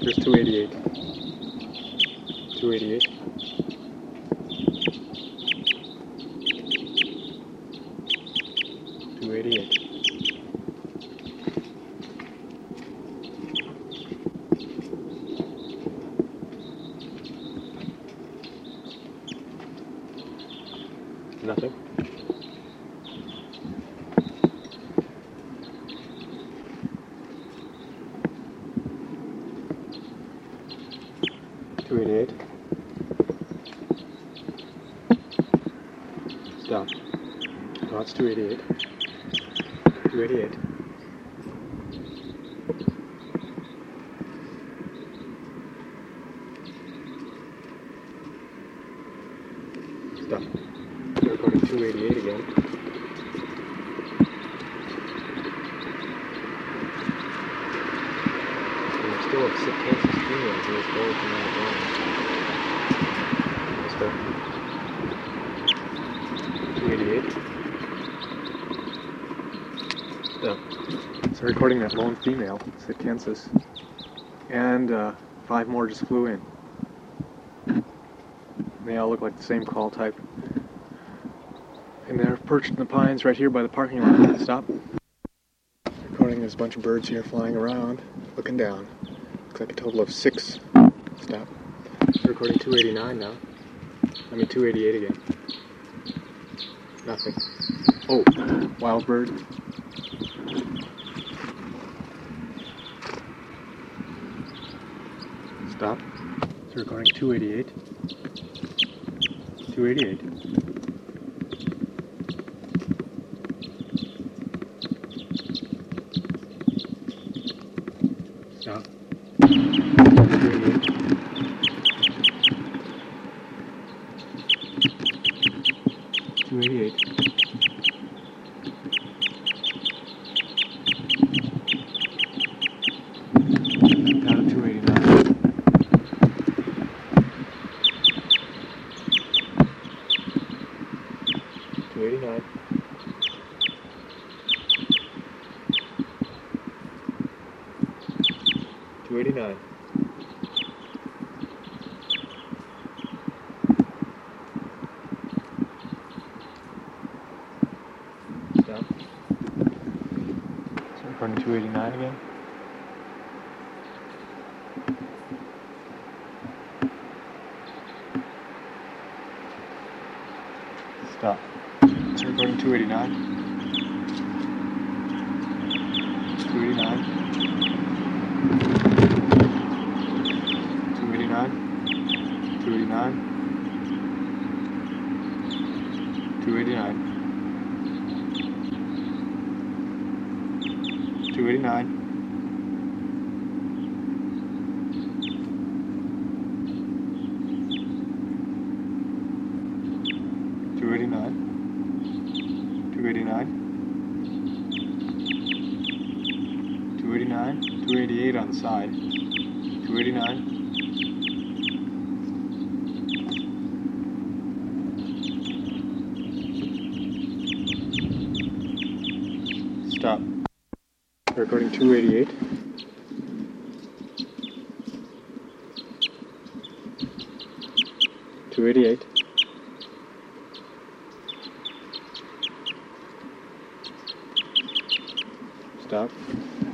Here's 288. 288. Nothing. $288. Stop. No, it's 288. 288. Stop. We're going to 288 again. And we're still at Kansas females in this boat from that line. 288. Stop. So recording that lone female, it's at Kansas. And 5 more just flew in. They all look like the same call type. And they're perched in the pines right here by the parking lot. Stop. Recording this bunch of birds here flying around, looking down. Looks like a total of 6. Stop. Recording 289 now. 288 again. Nothing. Oh, wild bird. Stop. So recording 288. 288. Stop. 288. 288. Down to 289. 289. 289. Stop. So recording 289 again. Stop. So recording 289. 289. 289. 289. 289. 289. 289. 289. 289. 288 on the side. 289. Stop. Recording 288. 288.